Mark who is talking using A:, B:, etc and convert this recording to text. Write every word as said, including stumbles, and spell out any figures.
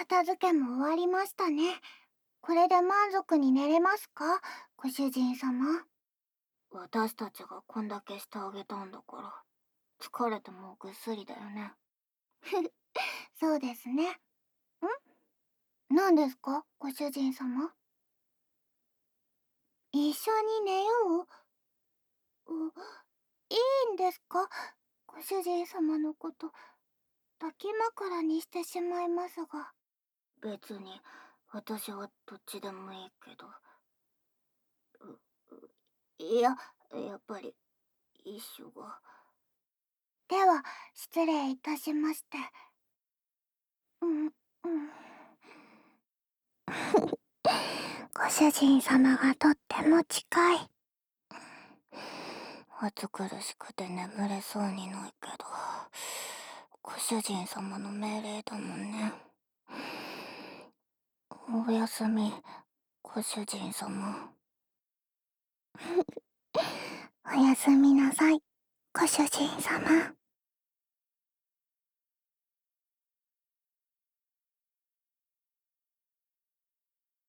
A: 片付けも終わりましたね。これで満足に寝れますか、ご主人様。私たちがこんだけしてあげたんだから、疲れてもうぐっすりだよね。ふふ、そうですね。ん、何ですか、ご主人様。一緒に寝よう？う、いいんですか、ご主人様のこと、抱き枕にしてしまいますが。別に、私はどっちでもいいけど。う、う、いや、やっぱり、一緒が。では、失礼いたしまして。うん、うん。ご主人様がとっても近い。暑苦しくて眠れそうにないけど、ご主人様の命令だもんね。おやすみ、ご主人様。おやすみなさい、ご主人様。